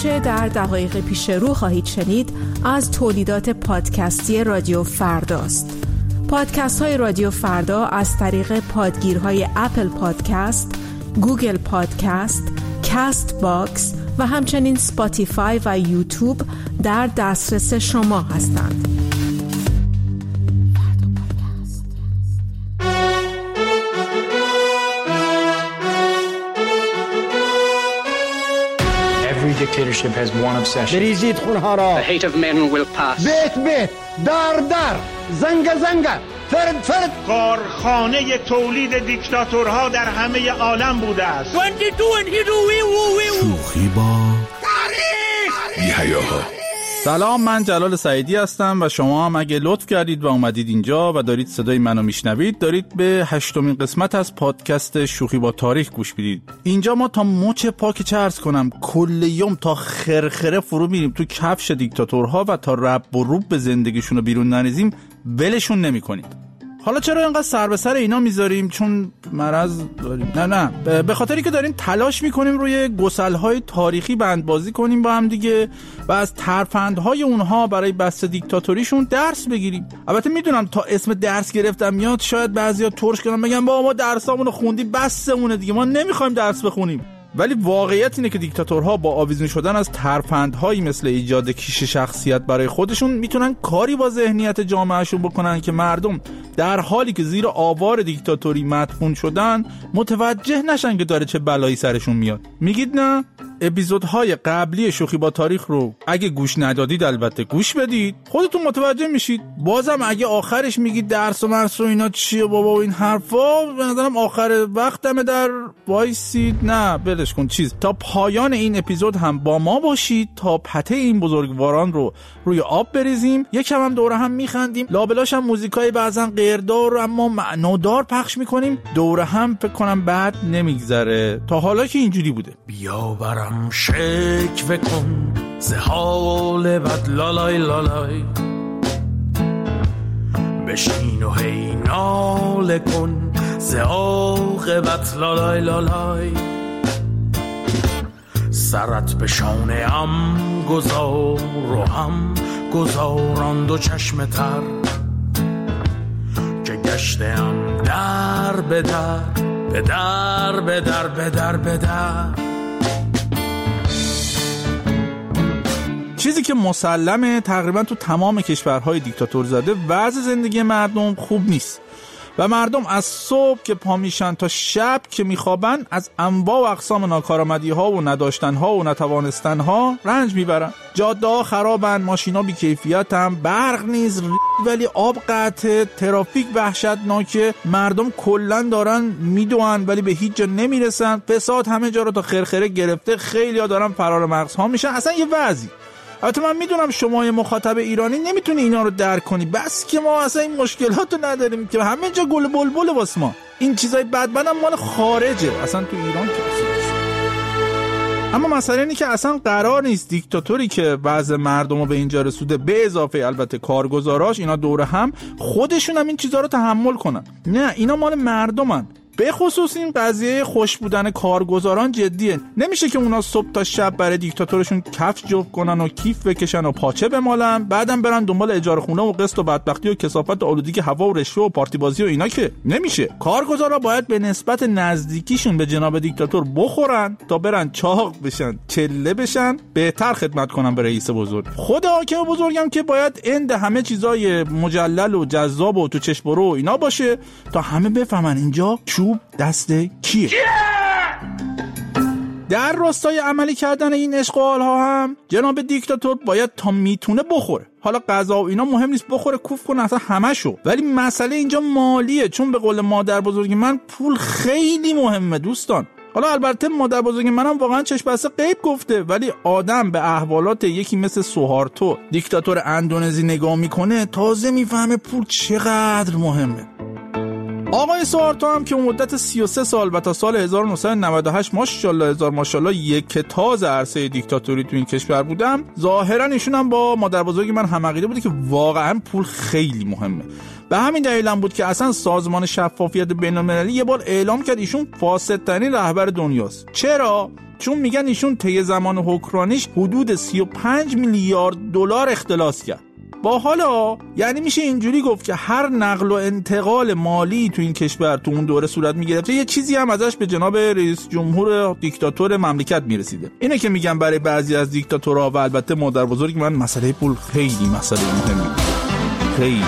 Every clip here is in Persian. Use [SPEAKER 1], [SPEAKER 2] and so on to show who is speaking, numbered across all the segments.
[SPEAKER 1] آنچه در دقایق پیش رو خواهید شنید از تولیدات پادکستی رادیو فرداست. پادکست های رادیو فردا از طریق پادگیرهای اپل پادکست، گوگل پادکست، کاست باکس و همچنین سپاتیفای و یوتیوب در دسترس شما هستند.
[SPEAKER 2] Dictatorship has one obsession.
[SPEAKER 3] بریزید خونها را.
[SPEAKER 2] The hate of men will pass.
[SPEAKER 3] بیت دار زنگ فرد.
[SPEAKER 4] کارخانه تولید دیکتاتورها در همه عالم بوده است.
[SPEAKER 5] 22 and here
[SPEAKER 6] شوخی با تاریخ. یحیاها.
[SPEAKER 7] سلام، من جلال سعیدی هستم و شما هم اگه لطف کردید و اومدید اینجا و دارید صدای منو میشنوید، دارید به 8مین قسمت از پادکست شوخی با تاریخ گوش میدید. اینجا ما تا مچ پاک چه عرض کنم کل یوم تا خرخره فرو میریم تو کفش دیکتاتورها و تا رب و روب به زندگیشون رو بیرون نریزیم ولشون نمی‌کنیم. حالا چرا اینقدر سر به سر اینا میذاریم؟ چون مرض داریم؟ نه، به خاطری که داریم تلاش میکنیم روی گسل‌های تاریخی بندبازی کنیم با هم دیگه و از ترفندهای اونها برای بست دیکتاتوریشون درس بگیریم. البته میدونم تا اسم درس گرفتم میاد شاید بعضیا ترش کنن بگن بابا ما درسامونو خوندی بسمونه دیگه، ما نمیخوایم درس بخونیم. ولی واقعیت اینه که دیکتاتورها با آویزون شدن از ترفندهایی مثل ایجاد کیش شخصیت برای خودشون میتونن کاری با ذهنیت جامعهشون بکنن که مردم در حالی که زیر آوار دیکتاتوری مدفون شدن متوجه نشن که داره چه بلایی سرشون میاد. میگید نه؟ اپیزودهای قبلی شوخی با تاریخ رو اگه گوش ندادید البته گوش بدید، خودتون متوجه میشید. بازم اگه آخرش میگید درس و مرس و اینا چیه بابا و این حرفا، به نظرم آخر وقتمه در وایسید نه بلش کن چیز تا پایان این اپیزود هم با ما باشید تا پته این بزرگواران رو روی آب بریزیم. یکم هم دوره هم میخندیم، لابلاش هم موزیکای بعضن غیردار اما معنادار پخش میکنیم. دوره هم فکر کنم بعد نمیگذره. تا حالا که اینجوری بوده.
[SPEAKER 6] بیا برم شکوه کن ز حال بد لالای لالای، بشین و هی ناله کن ز عاقبت لالای لالای، سرت به شانه ام گذار و هم گذاران دو چشم تر، که گشتم در به در به در به در به در به در.
[SPEAKER 7] چیزی که مسلمه تقریبا تو تمام کشورهای دیکتاتور زده وضع زندگی مردم خوب نیست و مردم از صبح که پا میشن تا شب که میخوابن از انواع و اقسام ناکارآمدی‌ها و نداشتن‌ها و نتوانستن‌ها رنج میبرن. جاده‌ها خرابن، ماشینا بی‌کیفیتن، برق نیز ولی آب قطعه، ترافیک وحشتناکه، مردم کلاً دارن میدوئن ولی به هیچ جا نمیرسن، فساد همه جا رو تا خرخره گرفته، خیلی‌ها دارن فرار مغزها میشن. اصلا یه وضعی. البته من میدونم شما یه مخاطب ایرانی نمیتونی اینا رو درک کنی، بس که ما اصلا این مشکلات رو نداریم که همه جا گل بلبل واسه ما. این چیزای بدبن هم مال خارجه، اصلا تو ایران که اما مسئله اینه که اصلا قرار نیست دیکتاتوری که وضع مردم رو به اینجا رسوده به اضافه البته کارگزاراش اینا دوره هم خودشون هم این چیزا رو تحمل کنن. نه، اینا مال مردمن. به خصوص این قضیه خوش بودن کارگزاران جدیه. نمیشه که اونا صبح تا شب برای دیکتاتورشون کفش جفت کنن و کیف بکشن و پاچه بمالن، بعدم برن دنبال اجاره خونه و قسط و بدبختی و کثافت و آلودگی هوا و رشوه و پارتی بازی و اینا که نمیشه. کارگزارا باید به نسبت نزدیکیشون به جناب دیکتاتور بخورن تا برن چاق بشن، چله بشن، بهتر خدمت کنن به رئیس بزرگ. خود حاکم بزرگم که باید اند همه چیزای مجلل و جذاب و تو چشم برو اینا باشه تا همه بفهمن اینجا دست کیه؟ در راستای عملی کردن این اشغال ها هم جناب دیکتاتور باید تا میتونه بخوره. حالا غذا و اینا مهم نیست، بخوره کوف کنه اصلا همشو، ولی مسئله اینجا مالیه. چون به قول مادر بزرگ من پول خیلی مهمه دوستان. حالا البته مادر بزرگ منم واقعا چشم بسته غیب گفته، ولی آدم به احوالات یکی مثل سوهارتو دیکتاتور اندونزی نگاه میکنه تازه میفهمه پول چقدر مهمه. آقای سوهارتو هم که مدت 33 سال و تا سال 1998 ماشاءالله هزار ماشاءالله یک تاز عرصه دیکتاتوری تو این کشور بودم، ظاهرا ایشون هم با مادر بزرگ من هم عقیده بوده که واقعا پول خیلی مهمه. به همین دلیل هم بود که اصلا سازمان شفافیت بین‌المللی یه بار اعلام کرد ایشون فاسدترین رهبر دنیاست. چرا؟ چون میگن ایشون طی زمان حکمرانیش حدود 35 میلیارد دلار اختلاس کرد. با حالا یعنی میشه اینجوری گفت که هر نقل و انتقال مالی تو این کشور تو اون دوره صورت میگرفته یه چیزی هم ازش به جناب رئیس جمهور دیکتاتور مملکت میرسیده. اینه که میگن برای بعضی از دیکتاتورها و البته مادر بزرگ من مسئله پول خیلی مسئله مهمی خیلی.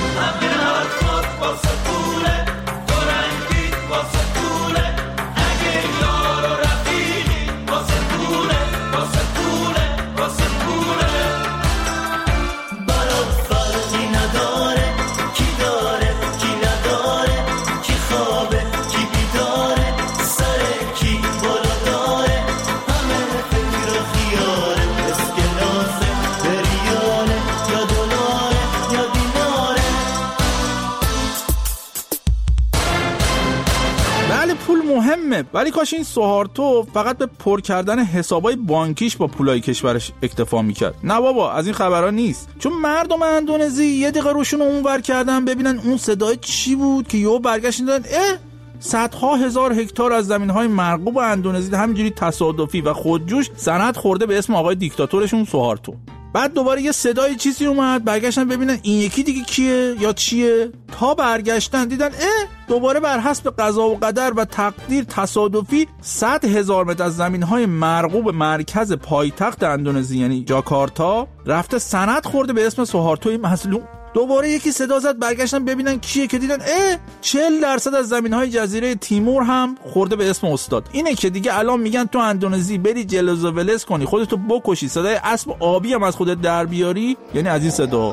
[SPEAKER 7] مهمه، ولی کاش این سوهارتو فقط به پر کردن حسابای بانکیش با پولای کشورش اکتفا میکرد. نه بابا، از این خبرها نیست. چون مردم اندونزی یه دقیقه روشون اونور کردن ببینن اون صدای چی بود که یهو برگشتن دادن صدها هزار هکتار از زمینهای مرغوب اندونزی همینجوری تصادفی و خودجوش سند خورده به اسم آقای دیکتاتورشون سوهارتو. بعد دوباره یه صدای چیزی اومد، برگشتن ببینن این یکی دیگه کیه یا چیه. تا برگشتن دیدن دوباره بر حسب قضا و قدر و تقدیر تصادفی 100,000 متر از زمینهای مرغوب مرکز پایتخت اندونزی یعنی جاکارتا رفته سند خورده به اسم سوهارتوی مظلوم. دوباره یکی صدا زد، برگشتن ببینن کیه که دیدن 40% از زمینهای جزیره تیمور هم خورده به اسم استاد. اینه که دیگه الان میگن تو اندونزی بری جلز و ولز کنی، خودتو بکشی، صدای اسب آبی هم از خودت در بیاری، یعنی از این صدا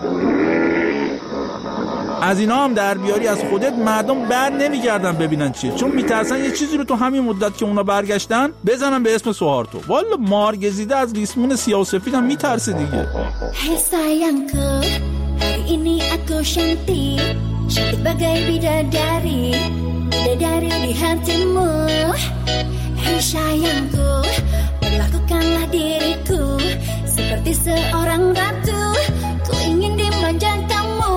[SPEAKER 7] از اینا هم در بیاری از خودت، مردم بر نمیگردن ببینن چیه، چون میترسن یه چیزی رو تو همین مدت که اونا برگشتن بزنن به اسم سوهارتو. والا مارگزیده از ریسمون سیاه و سفید هم میترسه دیگه.
[SPEAKER 8] Hari ini aku cantik, cantik bagai bidadari, bidadari di hatimu. Hei sayangku, perlakukanlah diriku seperti seorang ratu, ku ingin dimanja kamu.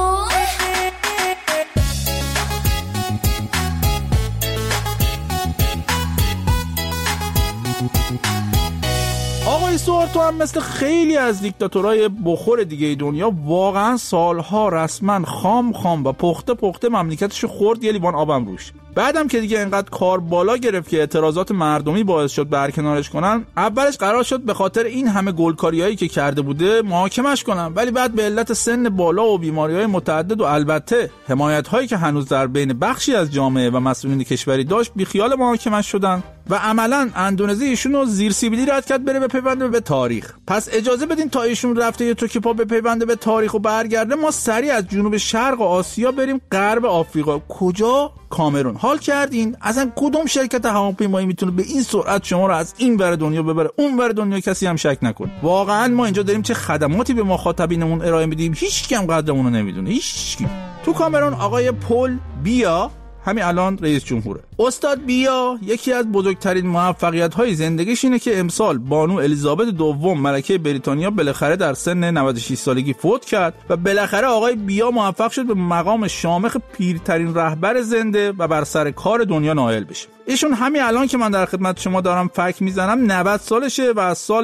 [SPEAKER 7] آقای سوهارتو هم مثل خیلی از دیکتاتورهای بخور دیگه دنیا واقعا سالها رسما خام و پخته مملکتشو خورد یه لیوان آبم روش. بعدم که دیگه اینقدر کار بالا گرفت که اعتراضات مردمی باعث شد برکنارش کنن، اولش قرار شد به خاطر این همه گلکاریایی که کرده بوده محاکمش کنن، ولی بعد به علت سن بالا و بیماریهای متعدد و البته حمایت‌هایی که هنوز در بین بخشی از جامعه و مسئولین کشوری داشت بیخیال محاکمش شدن و عملاً اندونزی ایشونو زیر سیبیلی رد کرد بره بپیونده به تاریخ. پس اجازه بدین تا ایشون رفته یه توکی پا بپیونده به تاریخ و برگرده، ما سریع از جنوب شرق آسیا بریم غرب آفریقا. کجا؟ کامرون. حال کردین اصلا کدوم شرکت هواپیمایی میتونه به این سرعت شما رو از این ور دنیا ببره اون ور دنیا؟ کسی هم شک نکن. واقعا ما اینجا داریم چه خدماتی به مخاطبینمون ارائه میدیم، هیچ کم قدرمون رو نمیدونه، هیچ کی. تو کامرون آقای پل بیا همین الان رئیس جمهوره. استاد بیا یکی از بزرگترین موفقیت‌های زندگیش اینه که امسال بانو الیزابت دوم ملکه بریتانیا بالاخره در سن 96 سالگی فوت کرد و بالاخره آقای بیا موفق شد به مقام شامخ پیرترین رهبر زنده و بر سر کار دنیا نائل بشه. ایشون همین الان که من در خدمت شما دارم فک میزنم 90 سالشه و از سال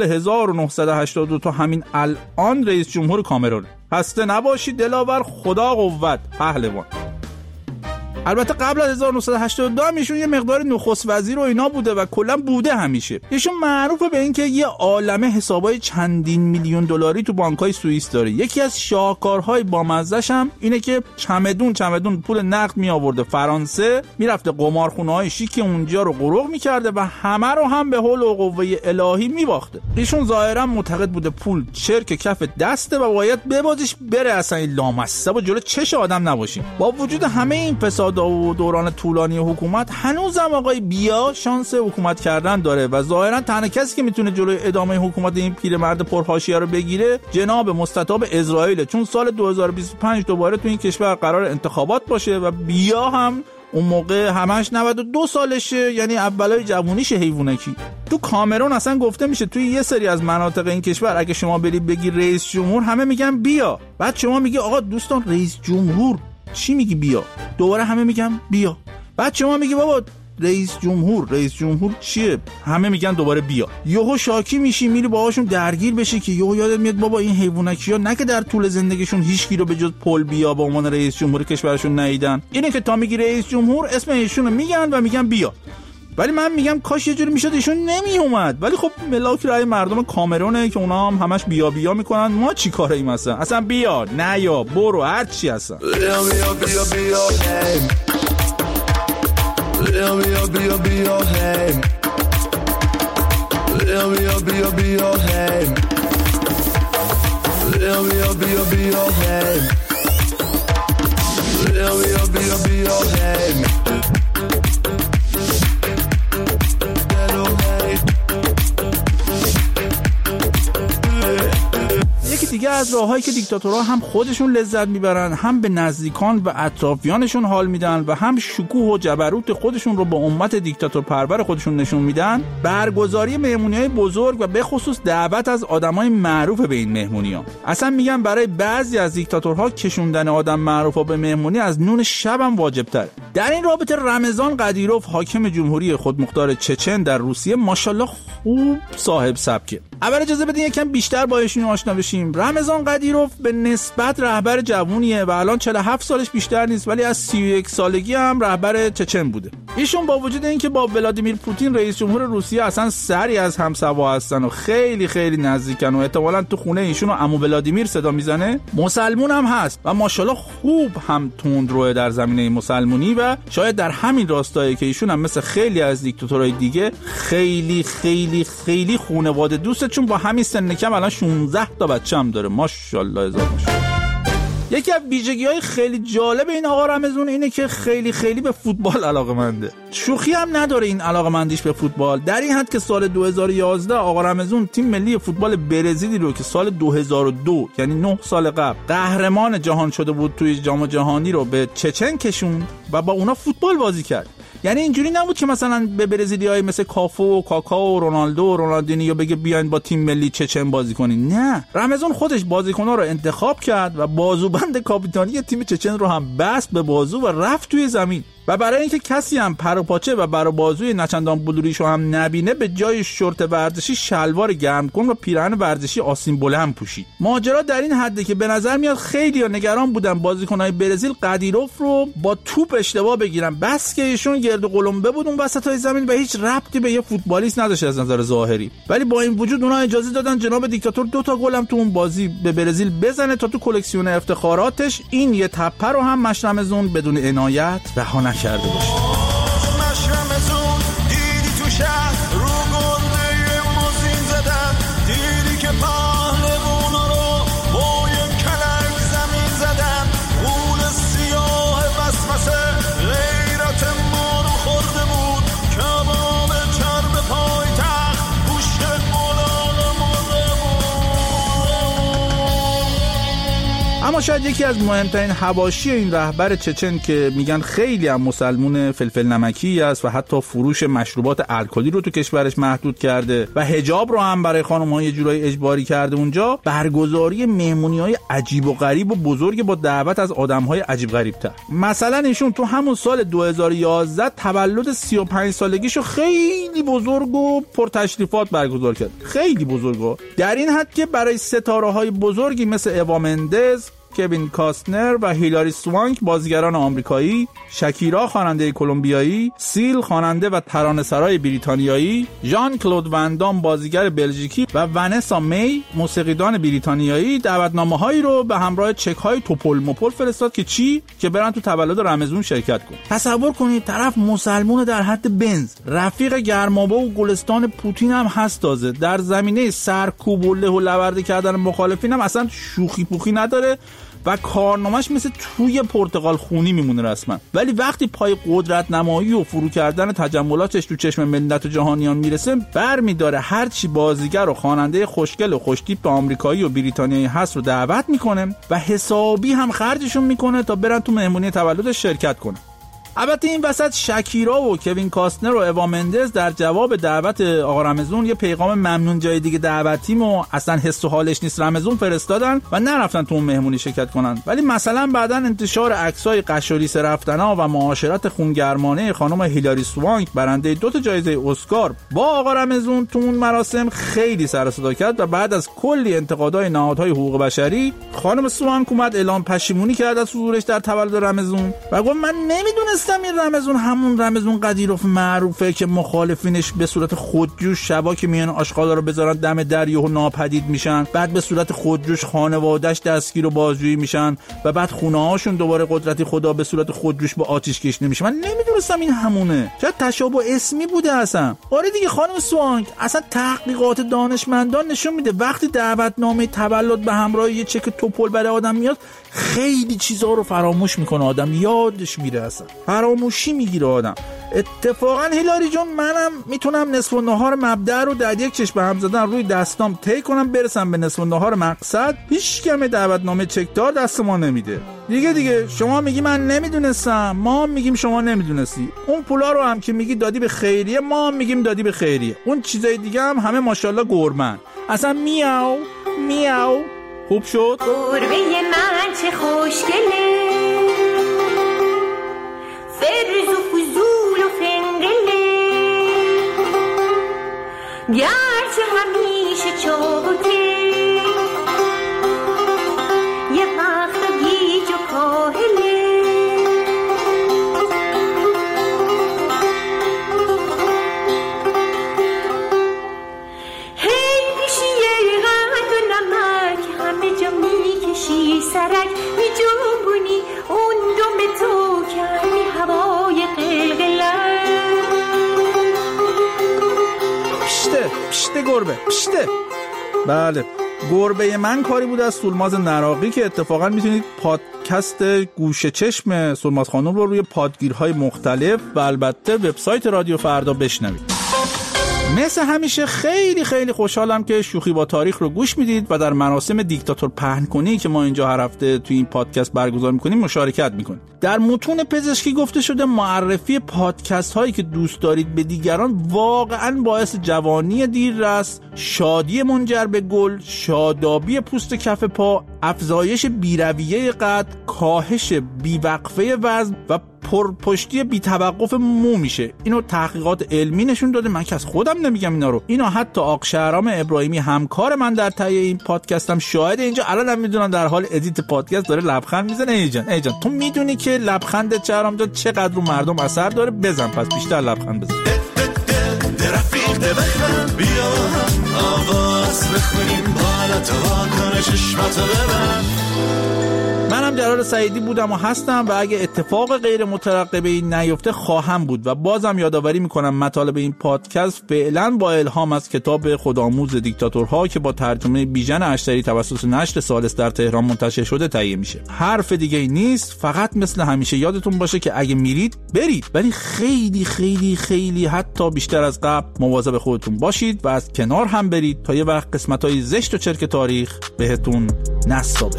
[SPEAKER 7] 1982 تا همین الان رئیس جمهور کامرون. خسته نباشید دلاور، خدا قوت، پهلوان. البته قبل از 1982 هم ایشون یه مقدار نخست وزیر و اینا بوده و کلا بوده همیشه. ایشون معروفه به این که یه عالمه حسابای چندین میلیون دلاری تو بانک‌های سوئیس داره. یکی از شاهکارهای بامزه‌ش هم اینه که چمدون پول نقد می آورده فرانسه، میرفته قمارخونه‌های شیک اونجا رو قروق می‌کرده و همه رو هم به حول و قوه الهی می‌باخته. ایشون ظاهرا معتقد بوده پول چرک کف دسته و باید ببازیش بره، اصلا این لامصب و جلو چش آدم نباشیم. با وجود همه این فساد انقراض و دوران طولانی حکومت هنوزم آقای بیا شانس حکومت کردن داره و ظاهرا تنها کسی که میتونه جلوی ادامه حکومت این پیرمرد پرحاشیه رو بگیره جناب مستطاب اسرائیل، چون سال 2025 دوباره تو این کشور قرار انتخابات باشه و بیا هم اون موقع همش 92 سالشه، یعنی اولای جوونیش حیوانکی. تو کامرون اصلا گفته میشه توی یه سری از مناطق این کشور اگه شما بری بگی رئیس جمهور همه میگن بیا، بعد شما میگی آقا دوستان رئیس جمهور چی میگی بیا، دوباره همه میگن بیا، بعد شما میگی بابا رئیس جمهور چیه، همه میگن دوباره بیا. یهو شاکی میشی میری باهاشون درگیر بشی که یهو یادت میاد بابا این حیوانکیا نه که در طول زندگیشون هیچ کی رو به جز پل بیا به عنوان رئیس جمهور کشورشون ندیدن، اینه که تا میگی رئیس جمهور اسم ایشونو میگن و میگن بیا. ولی من میگم کاش یه جوری میشد ایشون نمیومد، ولی خب ملاک رای مردم کامرونه که اونا هم همش بیا بیا میکنن. ما چی کاره ایم اصلا بیا نه یا برو هر چی هستن. یکی دیگه از راههایی که دیکتاتورها هم خودشون لذت میبرن، هم به نزدیکان و اطرافیانشون حال میدن و هم شکوه و جبروت خودشون رو با امت دیکتاتور پرور خودشون نشون میدن، برگزاری مهمونی‌های بزرگ و به خصوص دعوت از آدمای معروف به این مهمونی‌ها. اصلا میگن برای بعضی از دیکتاتورها کشوندن آدم معروفا به مهمونی از نون شب هم واجب‌تره. در این رابطه رمضان قدیروف حاکم جمهوری خودمختار چچن در روسیه ماشاءالله خوب صاحب سبکه. اول اجازه بدین یکم بیشتر با ایشون آشنا بشیم. رمضان قدیروف به نسبت رهبر جوونیه و الان 47 سالش بیشتر نیست، ولی از 31 سالگی هم رهبر چچن بوده. ایشون با وجود اینکه با ولادیمیر پوتین رئیس جمهور روسیه اصلا سری از همسوا هستن و خیلی خیلی نزدیکن و احتمالاً تو خونه ایشون رو عمو ولادیمیر صدا میزنه، مسلمون هم هست و ماشاءالله خوب هم تندروه در زمینه مسلمونی و شاید در همین راستایی که ایشون هم مثل خیلی از دیکتاتورهای دیگه خیلی خیلی خیلی خانواده دوسته، چون با همین سن کم الان 16 تا بچه‌ام داره ماشاءالله هزار ماشاءالله. یکی از ویژگی‌های خیلی جالب این آقا رمضون اینه که خیلی خیلی به فوتبال علاقه‌منده. شوخی هم نداره این علاقه‌مندیش به فوتبال، در این حد که سال 2011 آقا رمضون تیم ملی فوتبال برزیلی رو که سال 2002 یعنی 9 سال قبل قهرمان جهان شده بود توی جام جهانی رو به چچن کشوند و با اونا فوتبال بازی کرد. یعنی اینجوری نبود که مثلا به برزیلیای مثل کافو و کاکا و رونالدو و رونالدینیو بگه بیاین با تیم ملی چچن بازی کنین. نه، رمضان خودش بازیکن‌ها رو انتخاب کرد و بازوبند کاپیتانی تیم چچن رو هم بست به بازو و رفت توی زمین. و برای اینکه کسی هم پر و پاچه و بر بازوی نچندان بلوریشو هم نبینه، به جای شورت ورزشی شلوار گرمکن و پیراهن ورزشی آستین بلند پوشید. ماجرا در این حده که به نظر میاد خیلی‌ها نگران بودن بازیکن‌های برزیل قدیروف رو با توپ اشتباه بگیرن، بس که ایشون گرد و قلمبه بود اون وسطای زمین و هیچ ربطی به یه فوتبالیست نداشت از نظر ظاهری. ولی با این وجود اونها اجازه دادن جناب دیکتاتور 2 تا گل هم تو اون بازی به برزیل بزنه تا تو کلکسیون افتخاراتش این یه تپه رو هم مشرمزون بدون عنایت رها کرده باشه.
[SPEAKER 9] مشرمزون دیدی تو شهر رو گنده موزین زدن، دیدی که پهلوانا رو با یک کلک زمین زدن، خون سیاه وسوسه غیرت ما رو خورده بود، کباب چرب پای تخت گوشت ملال مرده بود.
[SPEAKER 7] اما شاید یکی از مهمترین حواشی این رهبر چچن که میگن خیلی هم مسلمون فلفل نمکی است و حتی فروش مشروبات الکلی رو تو کشورش محدود کرده و حجاب رو هم برای خانم‌ها یه جورایی اجباری کرده اونجا، برگزاری مهمونی‌های عجیب و غریب و بزرگ با دعوت از آدم‌های عجیب غریب‌تر. مثلا ایشون تو همون سال 2011 تولد 35 سالگیشو خیلی بزرگ و پرتشریفات برگزار کرد. خیلی بزرگه، در این حد که برای ستاره‌های بزرگی مثل اوا مندز، کوین کاستنر و هیلاری سوانک بازیگران آمریکایی، شکیرا خواننده کلمبیایی، سیل خواننده و ترانه‌سرای بریتانیایی، ژان کلود وندام بازیگر بلژیکی و ونسا می موسیقیدان بریتانیایی دعوتنامه‌هایی رو به همراه چک‌های توپل مپل فرستاد که چی؟ که برن تو تولد رمضان شرکت کن. تصور کنید طرف مسلمون در حد بنز، رفیق گرمابه و گلستان پوتین هم هست، تازه در زمینه سرکوب و له و لورده کردن مخالفین هم اصلا شوخی پوخی نداره و کارنامه‌اش مثل توی پرتقال خونی میمونه رسما. ولی وقتی پای قدرت نمایی و فرو کردن تجملاتش تو چشم ملت و جهانیان میرسه، برمی‌داره هر چی بازیگر و خواننده خوشگل و خوشتیپ آمریکایی و بریتانیایی هست رو دعوت میکنه و حسابی هم خرجشون میکنه تا برن تو مهمونی تولدش شرکت کنه. البته این وسط شکیرا و کوین کاستنر و اوا مندز در جواب دعوت آقا رمضون یه پیغام ممنون جای دیگه دعوتیم و اصلا حس و حالش نیست رمضون فرستادن و نرفتن تو اون مهمونی شرکت کنن. ولی مثلا بعداً انتشار عکسای قشوریس رفتنا و معاشرت خونگرمانه خانم هیلاری سوانک برنده 2 جایزه اسکار با آقا رمضون تو اون مراسم خیلی سر و صدا کرد و بعد از کلی انتقادهای نهادهای حقوق بشری خانم سوانک اومد اعلام پشیمونی کرد از حضورش در تولد رمضون و گفت من نمیدونستم این رمضون همون رمضون قدیروف معروفه که مخالفینش به صورت خودجوش شبا که میان آشغالا رو بذارن دم دریا و ناپدید میشن، بعد به صورت خودجوش خانواده‌اش دستگیر و بازجویی میشن و بعد خونه‌هاشون دوباره قدرتی خدا به صورت خودجوش با آتش کشیده میشه. من نمیدونستم این همونه. چرا تشابه اسمی بوده اصلا؟ آره دیگه خانم سوانک، اصلا تحقیقات دانشمندان نشون میده وقتی دعوتنامه تولد به همراه یه چک توپل برای آدم میاد خیلی چیزا رو فراموش میکنه آدم، یادش میره، اصلا فراموشی میگیره آدم. اتفاقا هیلاری جون منم میتونم نصف النهار مبدأ رو در یک چشم به هم زدن روی دستام طی کنم برسم به نصف النهار مقصد. هیچ کم دعوتنامه چکدار دست ما نمیده. دیگه شما میگی من نمیدونستم، ما میگیم شما نمیدونستی. اون پولا رو هم که میگی دادی به خیریه، ما هم میگیم دادی به خیریه. اون چیزای دیگه هم همه ماشاءالله گرمن. اصلا میاو میاو. خوب شد؟
[SPEAKER 8] گربه من چه خوشگله، فرز و فضول و فنگله، گرچه همیشه چابکه، یه وقت گیج و کاهله. هی پیشیه قد و نمک همه جا میکشی سرک، میجنبونی اون دم تو که همی هوای قلقلک.
[SPEAKER 7] پشته گربه پشته. بله، گربه من کاری بود از سولماز نراقی که اتفاقا میتونید پادکست گوشه چشم سولماز خانم رو روی پادگیرهای مختلف و البته وبسایت رادیو فردا بشنوید. مثل همیشه خیلی خوشحالم که شوخی با تاریخ رو گوش میدید و در مراسم دیکتاتور پهن کنی که ما اینجا هر هفته توی این پادکست برگزار میکنیم مشارکت میکنید. در متون پزشکی گفته شده معرفی پادکست هایی که دوست دارید به دیگران واقعا باعث جوانی دیررس، شادی منجر به گل، شادابی پوست کف پا، افزایش بیرویه قد، کاهش بیوقفه وزن و پرپشتی بی توقف مو میشه. اینو تحقیقات علمی نشون داده، من که از خودم نمیگم اینا رو. اینو حتی آق شهرام ابراهیمی همکار من در تهیه این پادکستم شاهد. اینجا الانم میدونم در حال ادیت پادکست داره لبخند میزنه. ای جان تو میدونی که لبخند شهرام جان چقدر رو مردم اثر داره؟ بزن پس بیشتر لبخند بزن.
[SPEAKER 9] رفیق بخند بیا آواز بخونیم بالا تو واکنه چشماتو ببند.
[SPEAKER 7] منم جلال سعیدی بودم و هستم و اگه اتفاق غیر مترقبه این نیفته خواهم بود و بازم یادآوری میکنم مطالب این پادکست فعلا با الهام از کتاب خودآموز دیکتاتورها که با ترجمه بیژن اشتری توسط نشر ثالث در تهران منتشر شده تهیه میشه. حرف دیگه ای نیست، فقط مثل همیشه یادتون باشه که اگه میرید برید، ولی خیلی حتی بیشتر از قبل مواظب خودتون باشید و از کنار هم برید تا یه وقت قسمت‌های زشت و چرک تاریخ بهتون نصابه.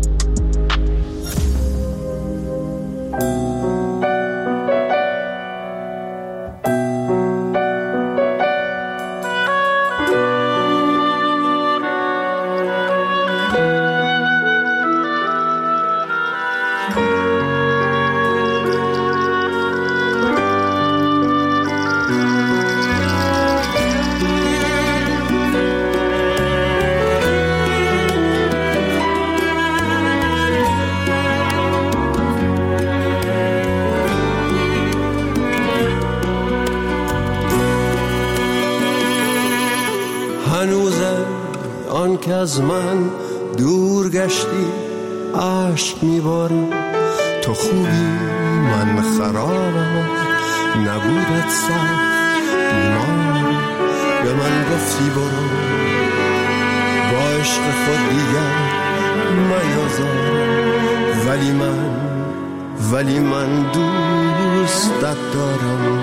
[SPEAKER 10] که از من دور گشتی عشق میباری، تو خوبی من خرابم نبودت سر بیمار، به من گفتی برو با عشق خود دیگر میازار. ولی من دوستت دارم.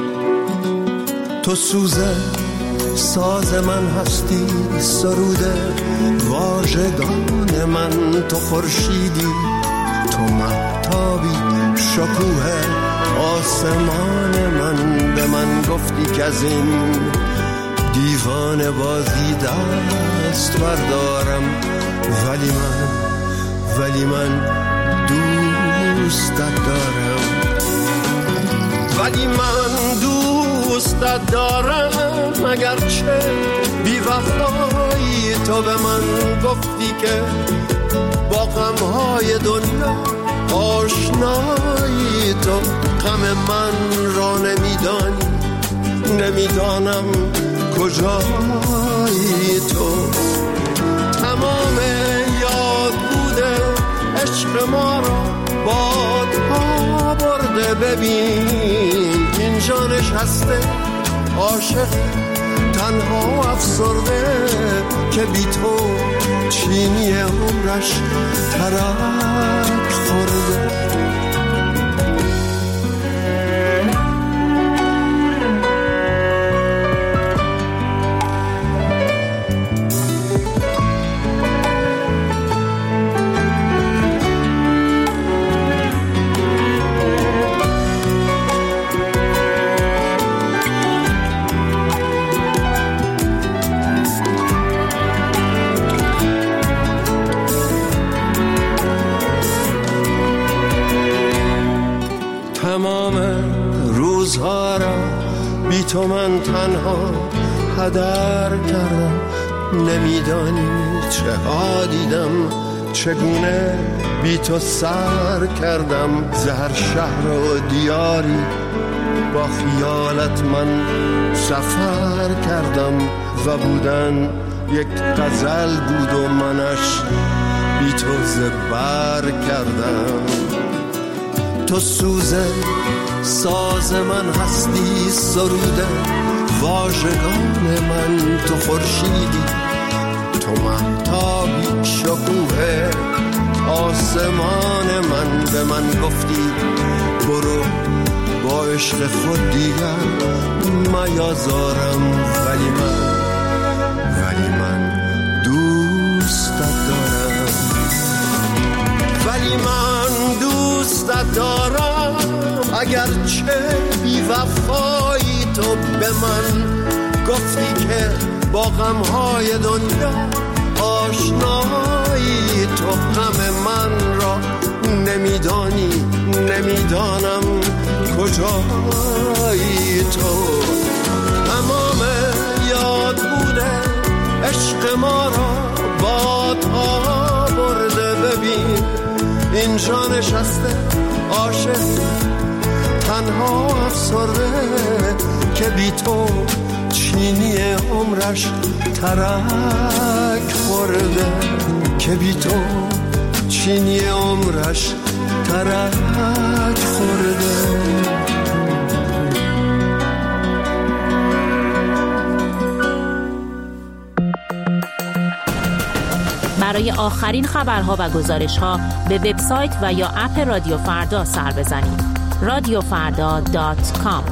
[SPEAKER 10] تو سوزه ساز من هستی، سروده واژگان من، تو خورشیدی، تو مهتابی، شکوه آسمان من. به من گفتی که از این دیوانه بازی دست بردارم، ولی من دوستت دارم. ولی من دوستت دارم، اگرچه بی وفایی تو به من گفتی که با غمهای دنیا آشنایی. تو غم من را نمیدانم کجایی. تو تمام یاد بوده عشق ما را بادها برده. ببین اینجا نشسته عاشق تنها افسرده، که بی تو چینی عمرش ترک خورده. تمام روزها را بی تو من تنها هدر کردم. نمیدانی چه ها دیدم، چگونه بی تو سر کردم. زهر شهر و دیاری با خیالت من سفر کردم، و بودن یک غزل بود و منش بی تو زبر کردم. تو سوزه ساز من هستی، سروده واژگان من، تو خورشیدی، تو مهتابی، شکوه آسمان من. به من گفتی برو با عشق خود دیگر میازارم، ولی من دوستت دارم. ولی من دوستت دارم، اگرچه بی وفایی تو به من گفتی که با غمهای دنیا آشنایی. تو غم من را نمیدانم کجایی. تو تمام یاد بوده عشق ما را بادها برده. ببین اینجا نشسته عاشق تنها افسرده، که بی تو چینی عمرش ترک خورده. که بی تو چینی عمرش ترک خورده.
[SPEAKER 11] برای آخرین خبرها و گزارش‌ها به وبسایت و یا اپ رادیو فردا سر بزنید. radiofarda.com.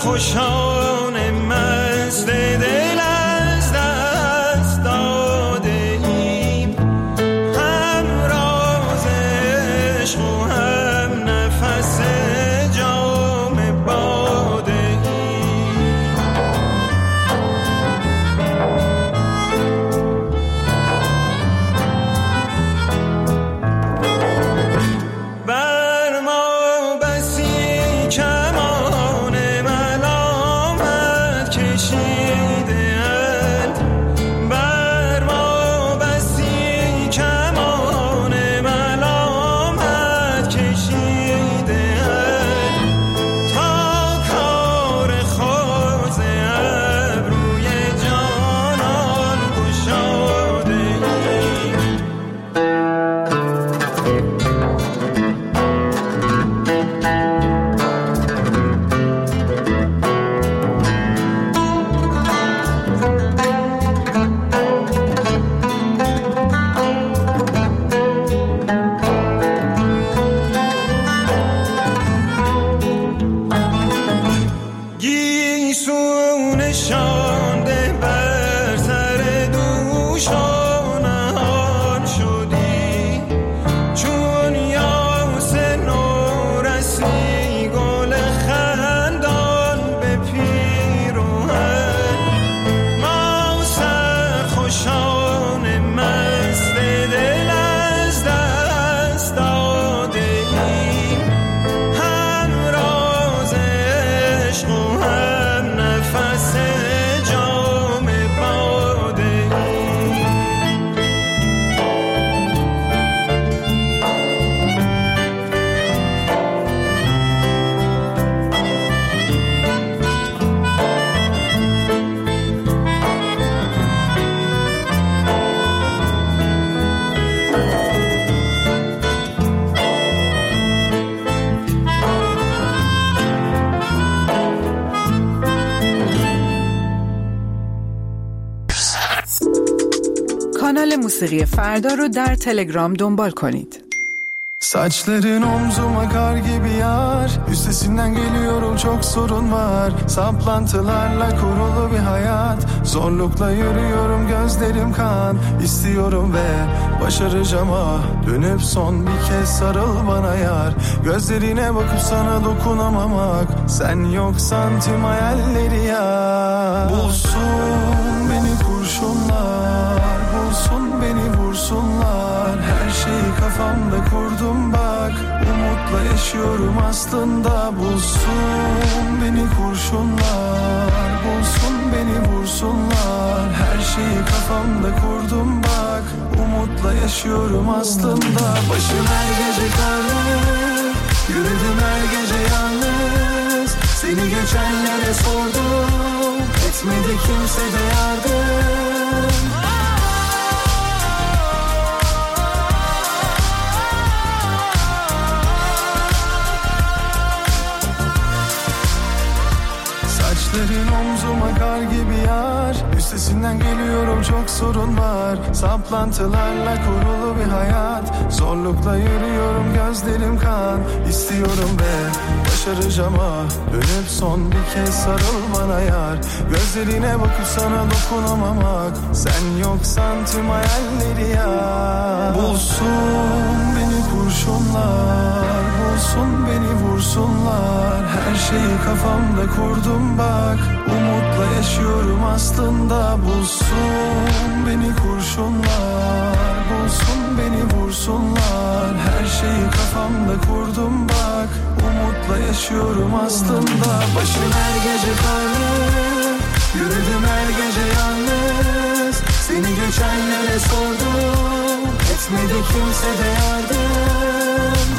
[SPEAKER 9] سرخوشان مست دل از دست داده ایم، هم راز عشق و هم نفس جام باده ایم. بر ما بسی کمان ملامت کشیده اند، بر ما بسی کمان ملامت کشیده اند، تا کار خوز ابروی جانان گشاده ایم. گیسون شانده بر سر دوشان نهان شدی، چون یاس نورسی گل خندان به پیراهن. ما سرخوشان مست دل از دست داده ایم، هم راز عشق و هم نفس جام باده ایم.
[SPEAKER 1] کانال موسیقی فردا رو در تلگرام dönbal کنید.
[SPEAKER 10] Saçların omzuma kar gibi yar, üstesinden geliyorum çok sorun var. Saplantılarla kurulu bir hayat, zorlukla yürüyorum gözlerim kan. İstiyorum ve başaracağım ah, dönüp son bir kez sarıl bana yar. Gözlerine bakıp sana dokunamamak, sen yoksan tüm hayalleri yar. Bulsun beni kurşunlar, bulsun beni vursunlar. Her şeyi kafamda kurdum bak, umutla yaşıyorum aslında. Bulsun beni kurşunlar, bulsun beni vursunlar. Her şeyi kafamda kurdum bak, umutla yaşıyorum aslında. Başım her gece karlı, yürüdüm her gece yalnız. Seni geçenlere sordum, etmedi kimse de yardım. Saçların omzuma kar gibi yar, üstesinden geliyorum çok sorun var. Saplantılarla kurulu bir hayat, zorlukla yürüyorum gözlerim kan. İstiyorum ve başaracağım ah, dönüp son bir kez sarıl bana yar. Gözlerine bakıp sana dokunamamak, sen yoksan tüm hayalleri yar. Bulsun beni kurşunlar, bulsun beni vursunlar. Her şeyi kafamda kurdum bak, umutla yaşıyorum aslında. Bulsun beni kurşunlar, bulsun beni vursunlar. Her şeyi kafamda kurdum bak, umutla yaşıyorum aslında. Başım her gece karlı, yürüdüm her gece yalnız. Seni geçenlere sordum, etmedi kimse de yardım.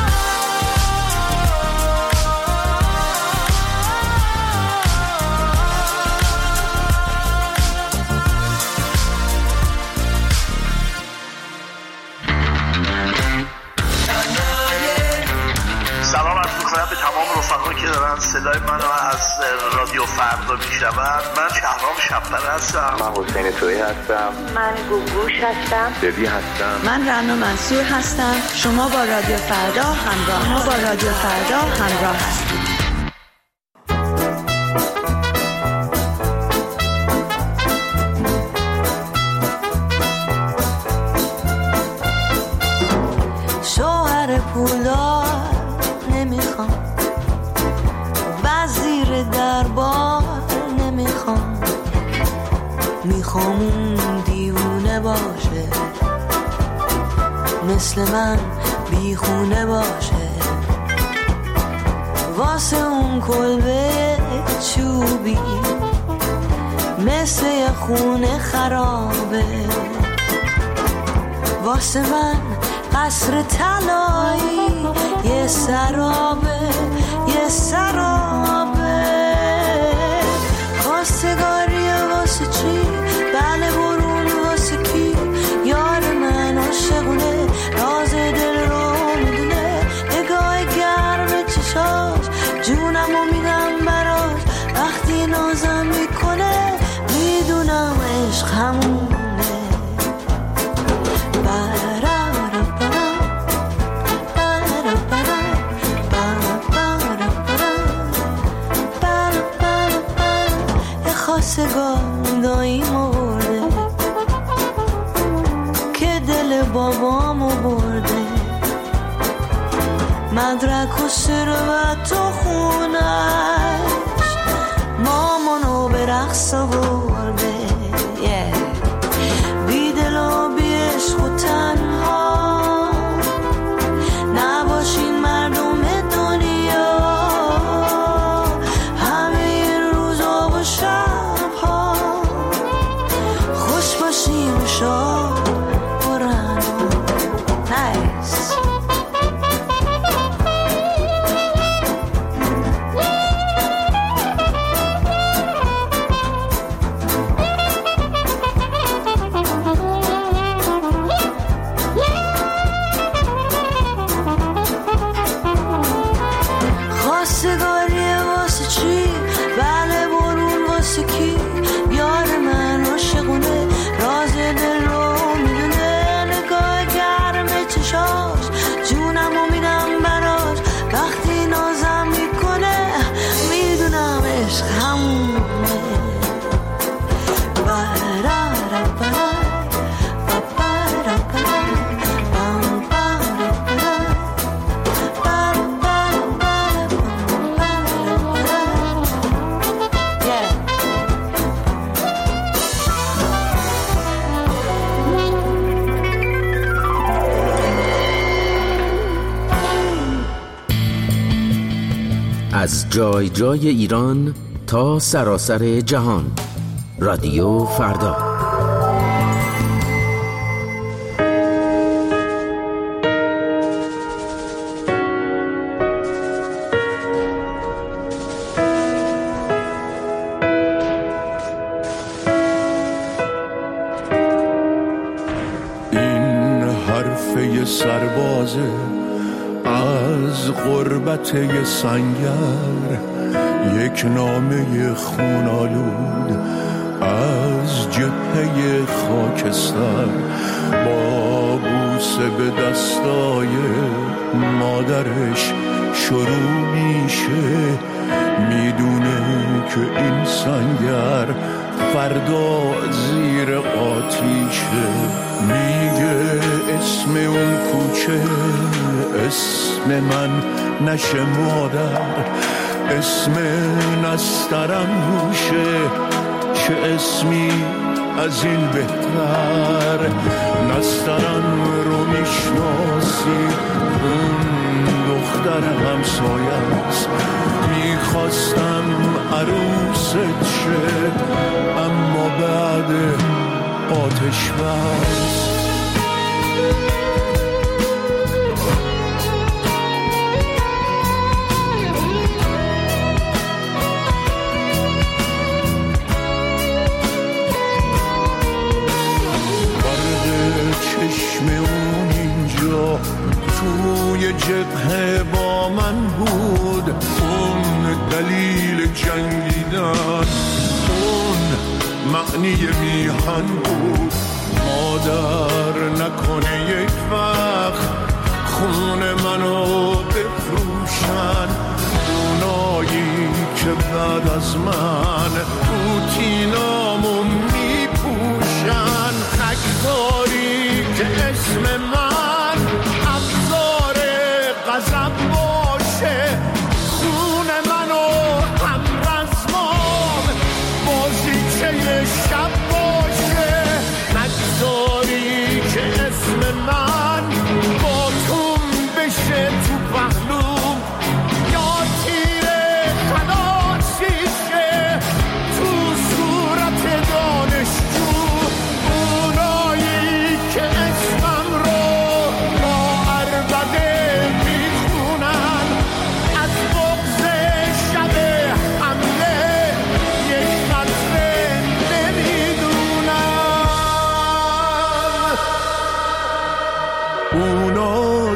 [SPEAKER 12] سلام عرض می‌کنم به تمام رفقایی که دارن صدای منو از رادیو فردا میشنون. من شهرام شب‌پر هستم.
[SPEAKER 13] من حسین تویی هستم.
[SPEAKER 14] من گوگوش هستم.
[SPEAKER 13] ببی هستم.
[SPEAKER 15] من رنا منصور هستم. شما با رادیو فردا همراه هستید. میخوام دیوونه باشه، مثل من بیخونه باشه، واسه اون کلبه چوبی مثل یه خونه خرابه، واسه من قصر طلایی یه سرابه، یه سرابه. خواستگاریه واسه چی؟ بله برون واسه کی؟ یار من عاشقونه، راز دل رو میدونه، نگاه گرم چشاش جونمو میدم براش، وقتی نازم میکنه میدونم عشق همونه. خواستگار داییمو برده که دل بابامو برده، مدرک و ثروت و خونش مامانو به رقص برده. بی دل و بی عشق و تنها نباشین مردم دنیا، همه روزا و شبها خوش باشین و شاد برن. نایس. خواستگاریه واسه چی؟ بله برون واسه کی؟ یار من عاشقونه، راز دل رو میدونه، نگاه گرم چشاش جونمو میدم براش، وقتی نازم میکنه میدونم عشق همونه.
[SPEAKER 16] از جای جای ایران تا سراسر جهان، رادیو فردا.
[SPEAKER 10] این حرفه سربازه از غربت یه سنگر، یک نامه خونالود از جبهه خاکستر، با بوسه به دستای مادرش شروع میشه، میدونه که این سنگر فردا زیر آتیشه. میگه اسم اون کوچه اسم من نشه مادر، اسم نسترم روشه، چه اسمی از این بهتر. نسترم رو میشناسی، اون دختر همسایه است، میخواستم عروست شه اما بعد آتش بس. چشم اون اینجا توی جبهه با من بود، اون دلیل جنگیدن، اون معنی میهن بود. مادر نکنه یک وقت خون منو بفروشن، اونایی که بعد از من روتینامو میپوشن. خکداری که اسم من ابزار غضب باشه، خون منو هم رزمام بازیچه شب باشه.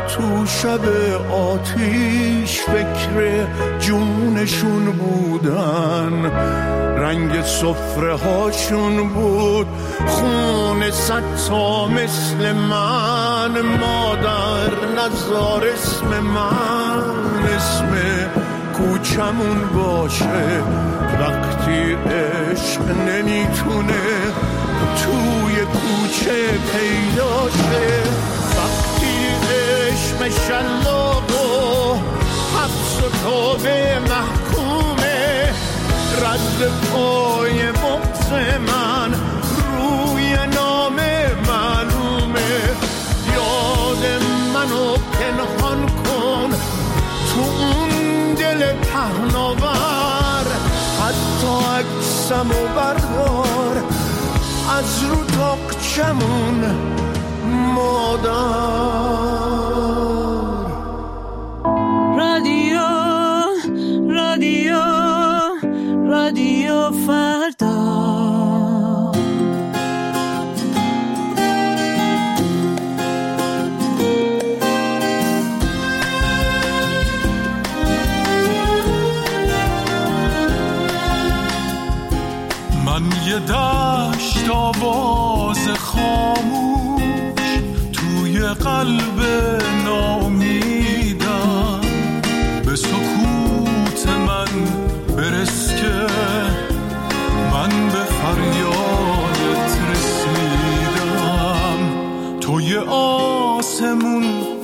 [SPEAKER 10] تو شب آتیش فکر جونشون بودن، رنگ سفره هاشون بود خون ستا مثل من. مادر نذار اسم من اسم کوچمون باشه، وقتی عشق نمیتونه توی کوچه پیدا شه. وقتی عشق شلاق و حبس و توبه محکومه، رد پای بغض من روی نام معلومه. یاد منو پنهان کن تو اون دل پهناور، حتی عکسمو بردار از رو تاقچمون مادر.
[SPEAKER 15] رادیو فردا.
[SPEAKER 6] من یه دشت آواز خاموش توی قلب ناامیدم، به سکوت من برس که من به فریادت رسیدم. توی آسمون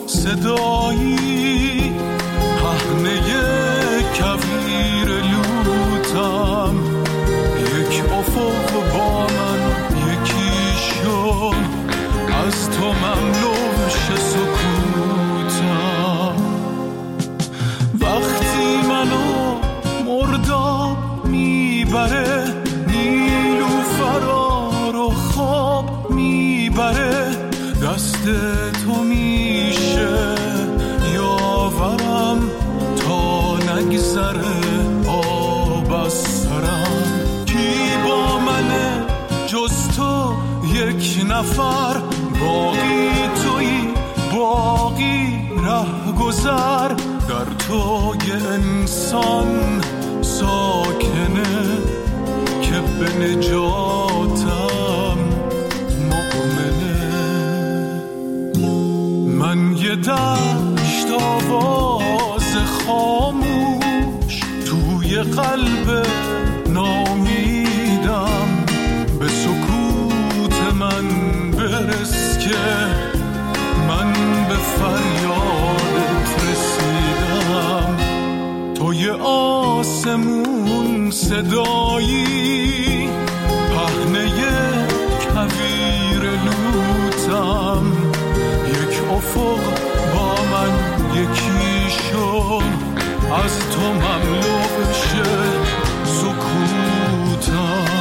[SPEAKER 6] صدایی پهنه کویر لوتم، یک افق با من یکی شد، از تو مملوش سکوتم. وقتی منو مرداب میبره، نیلوفرا رو خواب میبره، دست تو میشه یاورم تا نگذره آب از سرم. کی با منه جز تو یک نفر، باقی تویی باقی ره گذر، در تو یه انسان ساکنه که به نجاتم مؤمنه. من یه دشت آواز خاموش توی قلب نامیدم، به سکوت من برس که من به فریادت رسیدم. توی آسمون صدایی پهنه کویر لوتم، یک افق با من یکی شد، از تو مملو شه سکوتم.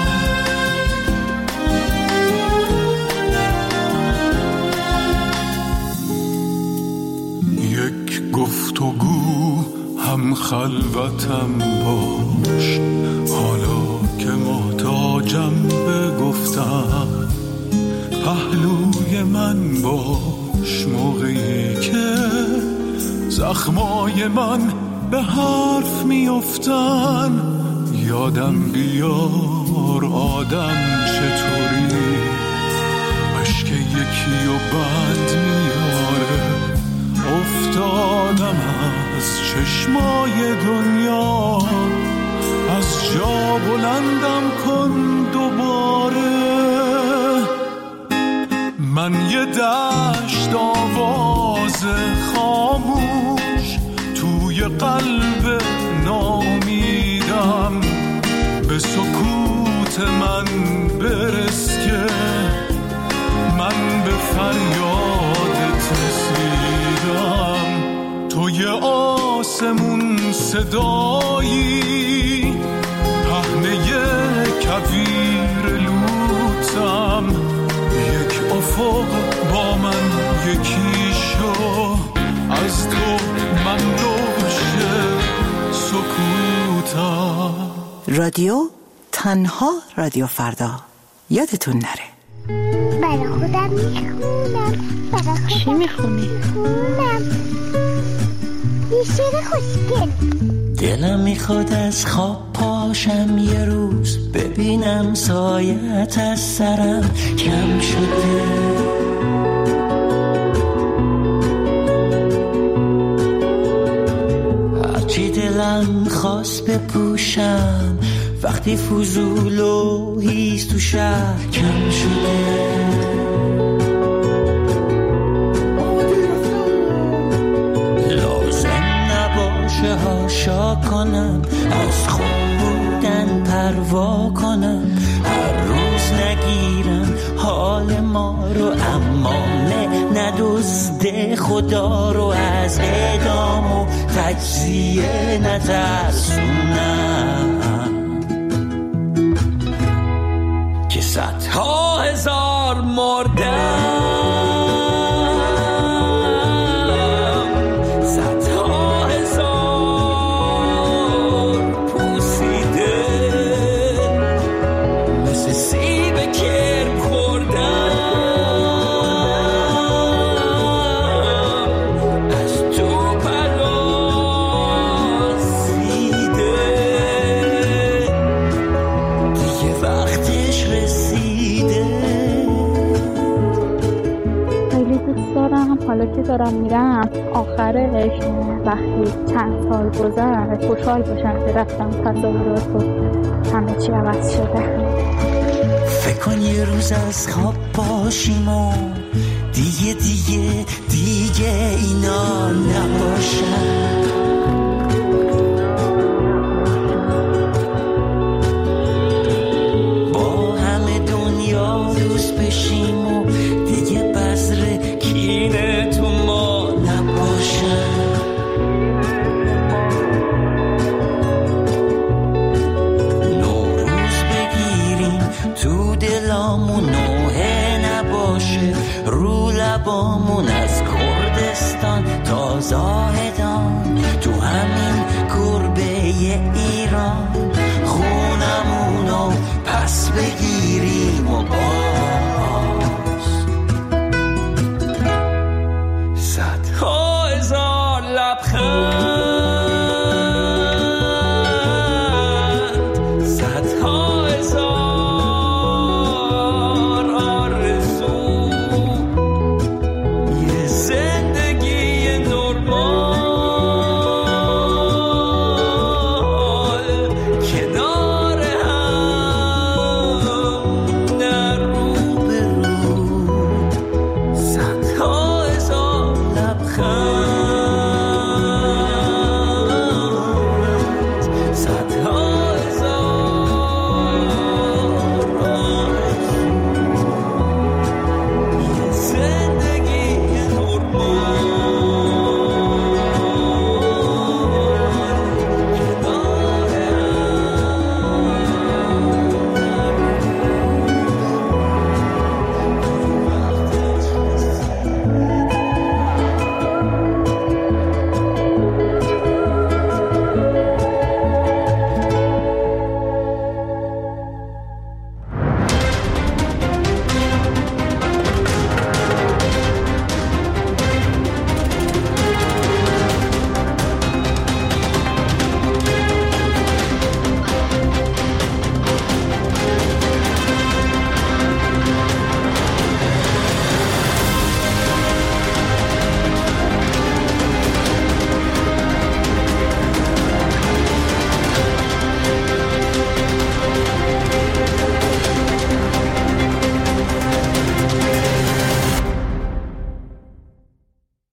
[SPEAKER 6] یک گفتگو هم خلوتم باش، حالا که محتاجم بگفتم، پهلوی من باش موقعی که زخمای من به حرف میافتن. یادم بیار آدم چطوری اشک یکی و بند میاره. افتادم از چشمای دنیا، از جا بلندم کن دوباره. من یه دشت آواز خاموش توی قلب نامیدم، به سکوت من برس که من به فریادت رسیدم. توی آسمون صدایی پهنه کویر لوتم، یک افق با من یکی شو، از تو مملو شه سکوتم.
[SPEAKER 1] رادیو تنها رادیو فردا، یادتون نره.
[SPEAKER 17] برای خودم میخونم.
[SPEAKER 18] چی میخونی؟
[SPEAKER 17] یه شعر خوشگل.
[SPEAKER 15] دلم میخواد از خواب پاشم یه روز، ببینم سایت از سرم کم شده. هرچی دلم خواست بپوشم، وقتی فضول و هیز تو شهر کم شده. هاشا کنم، از خوب بودن پروا کنم، هر روز نگیرم حال ما رو، اما ندزده خدا رو، از اعدام و تجزیه نترسونم که صدها هزار مردم.
[SPEAKER 18] حالا که دارم میرم آخرش وقتی چند سال گذشت خوشحال باشم که رفتم تظاهرات و همه چی عوض شده.
[SPEAKER 15] فکر کن یه روز از خواب باشیم و دیگه اینا نباشن. با همه دنیا دوست بشیم و دیگه بذر کینه تو ما نباشن. نوروز بگیریم تو دلامون، نوحه نباشه رو لبامون، از کردستان تا زاهدان تو همین گربه ایران، خونمونو پس بگیریم و صدها هزار لبخند